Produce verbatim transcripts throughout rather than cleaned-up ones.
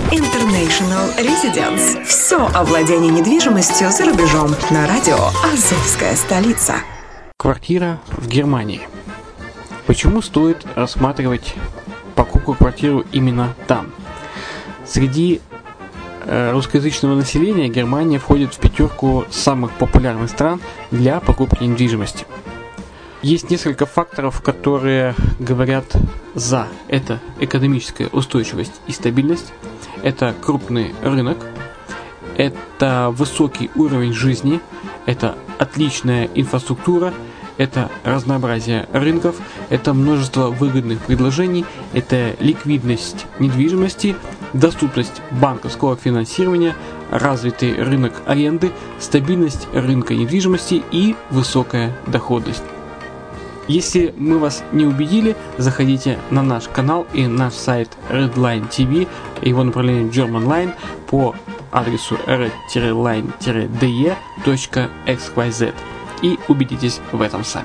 International Residence. Все о владении недвижимостью за рубежом на радио «Азовская столица». Квартира в Германии. Почему стоит рассматривать покупку квартиры именно там? Среди э, русскоязычного населения Германия входит в пятерку самых популярных стран для покупки недвижимости. Есть несколько факторов, которые говорят за. Это экономическая устойчивость и стабильность, это крупный рынок, это высокий уровень жизни, это отличная инфраструктура, это разнообразие рынков, это множество выгодных предложений, это ликвидность недвижимости, доступность банковского финансирования, развитый рынок аренды, стабильность рынка недвижимости и высокая доходность. Если мы вас не убедили, заходите на наш канал и наш сайт Redline ти ви, его направление Germanline по адресу red line d e точка x y z и убедитесь в этом сами.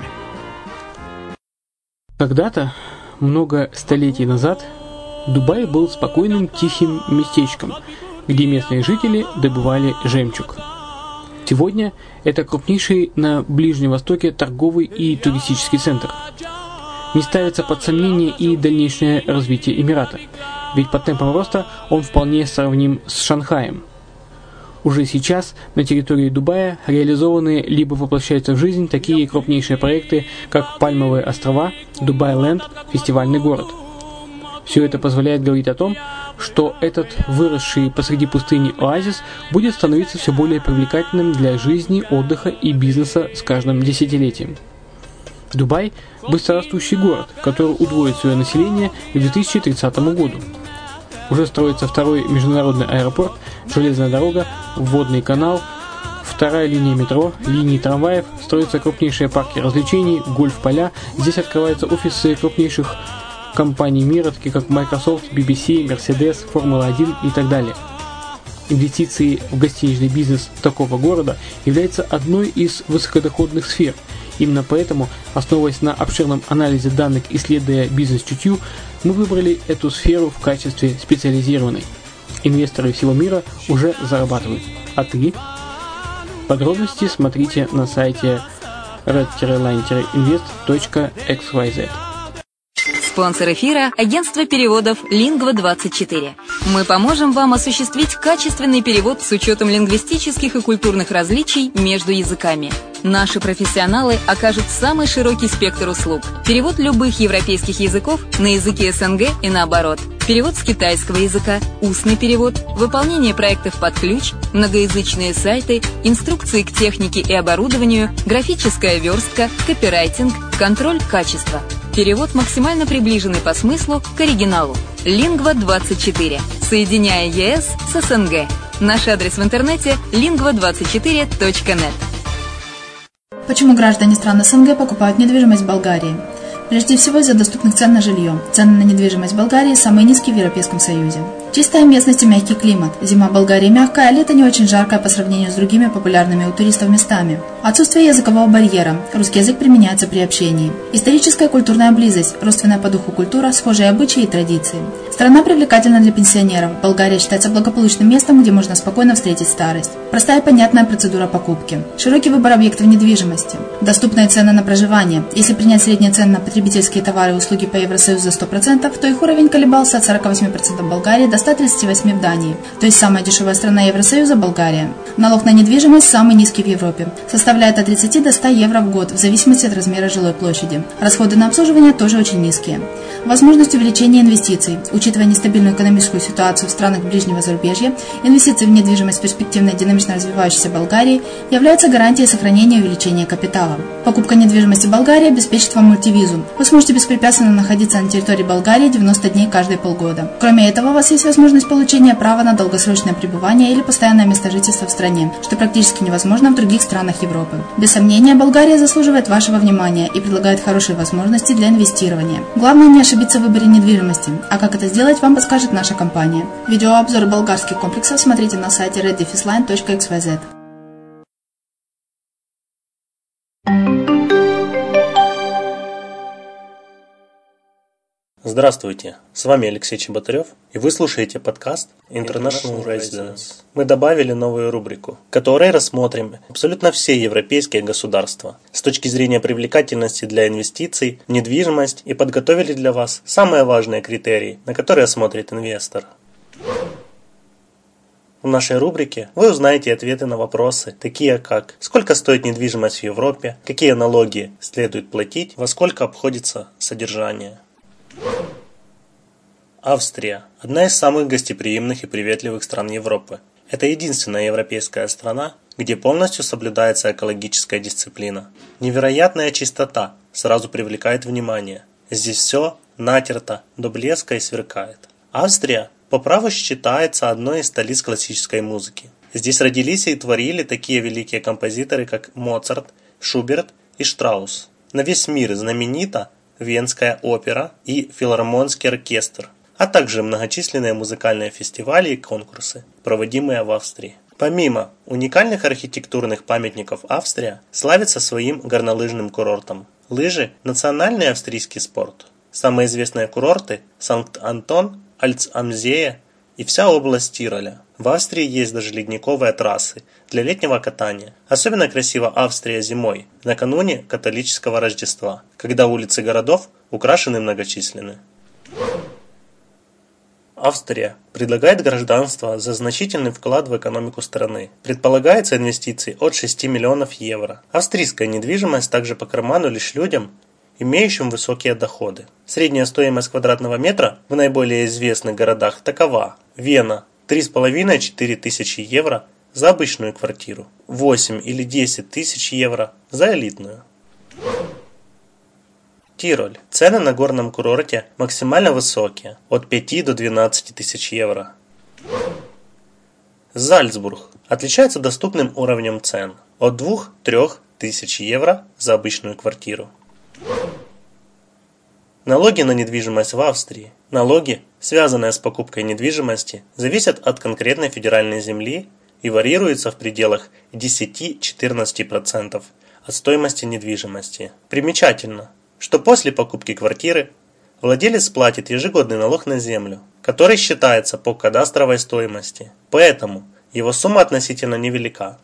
Когда-то, много столетий назад, Дубай был спокойным тихим местечком, где местные жители добывали жемчуг. Сегодня это крупнейший на Ближнем Востоке торговый и туристический центр. Не ставится под сомнение и дальнейшее развитие Эмирата, ведь по темпам роста он вполне сравним с Шанхаем. Уже сейчас на территории Дубая реализованы либо воплощаются в жизнь такие крупнейшие проекты, как Пальмовые острова, Дубай-Ленд, фестивальный город. Все это позволяет говорить о том, что этот выросший посреди пустыни оазис будет становиться все более привлекательным для жизни, отдыха и бизнеса с каждым десятилетием. Дубай – быстрорастущий город, который удвоит свое население к две тысячи тридцатому году. Уже строится второй международный аэропорт, железная дорога, водный канал, вторая линия метро, линии трамваев, строятся крупнейшие парки развлечений, гольф-поля, здесь открываются офисы крупнейших компаний мира, такие как Microsoft, би би си, Mercedes, Формула один и так далее. Инвестиции в гостиничный бизнес такого города являются одной из высокодоходных сфер. Именно поэтому, основываясь на обширном анализе данных, исследуя бизнес-чутью, мы выбрали эту сферу в качестве специализированной. Инвесторы всего мира уже зарабатывают. А ты? Подробности смотрите на сайте red line invest точка x y z. Спонсор эфира – агентство переводов лингва двадцать четыре. Мы поможем вам осуществить качественный перевод с учетом лингвистических и культурных различий между языками. Наши профессионалы окажут самый широкий спектр услуг. Перевод любых европейских языков на языки эс эн гэ и наоборот. Перевод с китайского языка, устный перевод, выполнение проектов под ключ, многоязычные сайты, инструкции к технике и оборудованию, графическая верстка, копирайтинг, контроль качества. Перевод максимально приближенный по смыслу к оригиналу. лингва двадцать четыре. Соединяя е эс с эс эн гэ. Наш адрес в интернете лингва двадцать четыре точка нет. Почему граждане стран эс эн гэ покупают недвижимость в Болгарии? Прежде всего из-за доступных цен на жилье. Цены на недвижимость в Болгарии самые низкие в Европейском Союзе. Чистая местность и мягкий климат. Зима в Болгарии мягкая, а лето не очень жаркое по сравнению с другими популярными у туристов местами. Отсутствие языкового барьера. Русский язык применяется при общении. Историческая и культурная близость. Родственная по духу культура, схожие обычаи и традиции. Страна привлекательна для пенсионеров. Болгария считается благополучным местом, где можно спокойно встретить старость. Простая и понятная процедура покупки. Широкий выбор объектов недвижимости. Доступные цены на проживание. Если принять средние цены на потребительские товары и услуги по Евросоюзу за сто процентов, то их уровень колебался от сорок восемь процентов в Болгарии до ста тридцати восьми процентов в Дании. То есть самая дешевая страна Евросоюза – Болгария. Налог на недвижимость самый низкий в Европе. Составляет от тридцати до ста евро в год, в зависимости от размера жилой площади. Расходы на обслуживание тоже очень низкие. Возможность увеличения инвестиций. Учитывая нестабильную экономическую ситуацию в странах ближнего зарубежья, инвестиции в недвижимость перспективной и динамично развивающейся Болгарии являются гарантией сохранения и увеличения капитала. Покупка недвижимости в Болгарии обеспечит вам мультивизу. Вы сможете беспрепятственно находиться на территории Болгарии девяносто дней каждые полгода. Кроме этого, у вас есть возможность получения права на долгосрочное пребывание или постоянное место жительства в стране, что практически невозможно в других странах Европы. Без сомнения, Болгария заслуживает вашего внимания и предлагает хорошие возможности для инвестирования. Главное не ошибиться в выборе недвижимости, а как это сделать, вам подскажет наша компания. Видеообзоры болгарских комплексов смотрите на сайте red line точка x y z. Здравствуйте, с вами Алексей Чеботарев, и вы слушаете подкаст International Residence. Мы добавили новую рубрику, в которой рассмотрим абсолютно все европейские государства с точки зрения привлекательности для инвестиций в недвижимость и подготовили для вас самые важные критерии, на которые смотрит инвестор. В нашей рубрике вы узнаете ответы на вопросы, такие как: сколько стоит недвижимость в Европе, какие налоги следует платить, во сколько обходится содержание. Австрия – одна из самых гостеприимных и приветливых стран Европы. Это единственная европейская страна, где полностью соблюдается экологическая дисциплина. Невероятная чистота сразу привлекает внимание. Здесь все натерто до блеска и сверкает. Австрия по праву считается одной из столиц классической музыки. Здесь родились и творили такие великие композиторы, как Моцарт, Шуберт и Штраус. На весь мир знаменита Венская опера и филармонский оркестр, а также многочисленные музыкальные фестивали и конкурсы, проводимые в Австрии. Помимо уникальных архитектурных памятников, Австрия славится своим горнолыжным курортом. Лыжи – национальный австрийский спорт. Самые известные курорты – Санкт-Антон, Альц-Амзея и вся область Тироля. В Австрии есть даже ледниковые трассы для летнего катания. Особенно красива Австрия зимой, накануне католического Рождества, когда улицы городов украшены многочисленны. Австрия предлагает гражданство за значительный вклад в экономику страны. Предполагается инвестиции от шести миллионов евро. Австрийская недвижимость также по карману лишь людям, имеющим высокие доходы. Средняя стоимость квадратного метра в наиболее известных городах такова: Вена – три с половиной - четыре тысячи евро за обычную квартиру, восемь или десять тысяч евро за элитную. Тироль. Цены на горном курорте максимально высокие, от пяти до двенадцати тысяч евро. Зальцбург отличается доступным уровнем цен, от двух - трёх тысяч евро за обычную квартиру. Налоги на недвижимость в Австрии. Налоги, связанные с покупкой недвижимости, зависят от конкретной федеральной земли и варьируются в пределах десяти-четырнадцати процентов от стоимости недвижимости. Примечательно, что после покупки квартиры владелец платит ежегодный налог на землю, который считается по кадастровой стоимости, поэтому его сумма относительно невелика.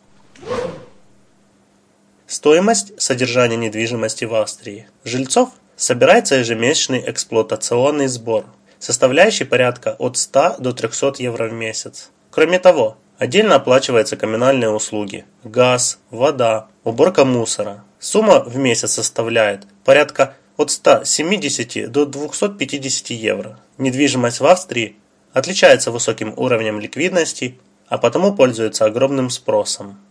Стоимость содержания недвижимости в Австрии. Жильцов собирается ежемесячный эксплуатационный сбор, составляющий порядка от ста до трёхсот евро в месяц. Кроме того, отдельно оплачиваются коммунальные услуги, газ, вода, уборка мусора. Сумма в месяц составляет порядка от ста семидесяти до двухсот пятидесяти евро. Недвижимость в Австрии отличается высоким уровнем ликвидности, а потому пользуется огромным спросом.